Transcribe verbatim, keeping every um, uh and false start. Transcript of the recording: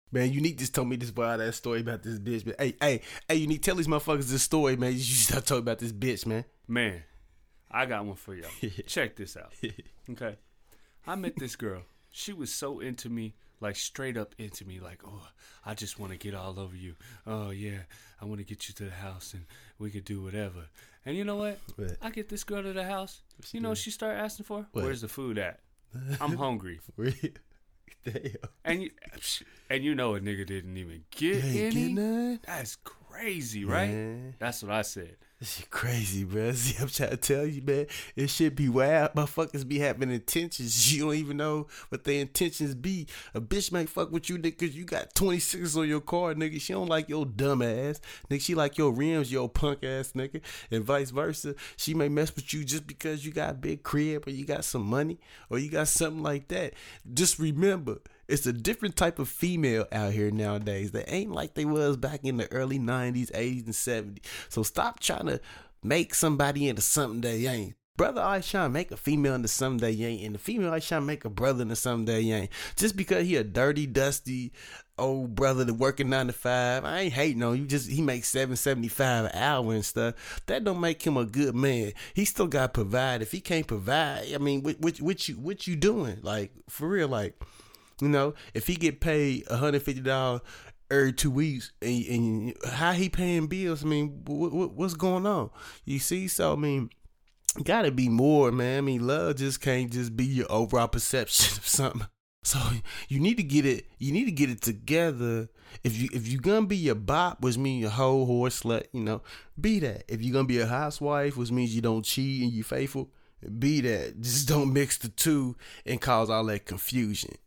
Man, Unique just told me this wild ass story about this bitch. Man, hey, hey, hey, Unique, tell these motherfuckers this story, man. You should start talking about this bitch, man. Man, I got one for y'all. Check this out. Okay. I met this girl. She was so into me, like straight up into me. Like, oh, I just want to get all over you. Oh, yeah, I want to get you to the house and we could do whatever. And you know what? What? I get this girl to the house. You know what she started asking for? What? Where's the food at? I'm hungry. Damn. And you, and you know a nigga didn't even get You ain't any. get none? That's crazy, right? Man. That's what I said. This shit crazy, bro. See, I'm trying to tell you, man. This shit be wild. Motherfuckers be having intentions. You don't even know what their intentions be. A bitch may fuck with you, nigga, cause you got twenty-six on your car, nigga. She don't like your dumb ass. Nigga, she like your rims, your punk ass, nigga. And vice versa. She may mess with you just because you got a big crib or you got some money or you got something like that. Just remember, it's a different type of female out here nowadays. They ain't like they was back in the early nineties, eighties, and seventies. So stop trying to make somebody into something they ain't. Brother always trying to make a female into something they ain't. And the female always trying to make a brother into something they ain't. Just because he a dirty, dusty old brother that working nine to five, I ain't hating on you. Just he makes seven seventy five an hour and stuff. That don't make him a good man. He still got to provide. If he can't provide, I mean, what, what, what you what you doing? Like for real, like. You know, if he get paid one hundred fifty dollars every two weeks, and, and how he paying bills, I mean, what, what, what's going on? You see? So, I mean, gotta be more, man. I mean, love just can't just be your overall perception of something. So you need to get it, you need to get it together. If you if you gonna be your bop, which means your hoe, whore, slut, you know, be that. If you're gonna be a housewife, which means you don't cheat and you faithful, be that. Just don't mix the two and cause all that confusion.